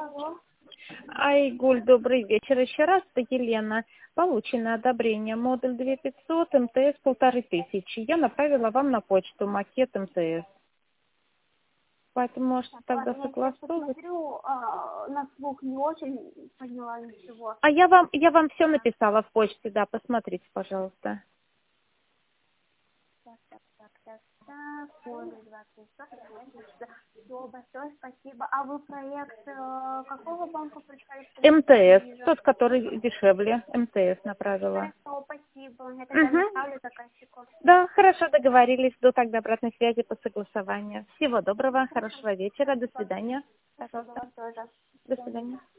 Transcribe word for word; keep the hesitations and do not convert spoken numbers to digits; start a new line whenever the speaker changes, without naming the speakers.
Алло.
Айгуль, добрый вечер. Еще раз, это Елена. Получено одобрение. Модуль две тысячи пятьсот, МТС полторы тысячи. Я направила вам на почту макет МТС. Поэтому можете
Так,
тогда
ладно, я сейчас
согласовывать.
посмотрю, а, на слух не очень поняла ничего.
А я вам, я вам все написала в почте, да, посмотрите, пожалуйста.
Так, так, так, так, так, модуль двадцать пятьсот, все, большое спасибо. А вы проект э, какого банка представителя? Не
МТС,
вижу.
тот, который дешевле. МТС направила.
Хорошо, спасибо. Я тогда
Угу.
направлю заказчику.
Да, хорошо, договорились. До тогда обратной связи по согласованию. Всего доброго,
Хорошо,
хорошего вечера. До
спасибо.
свидания.
Спасибо
Пожалуйста.
вам тоже. До
До
свидания.
свидания.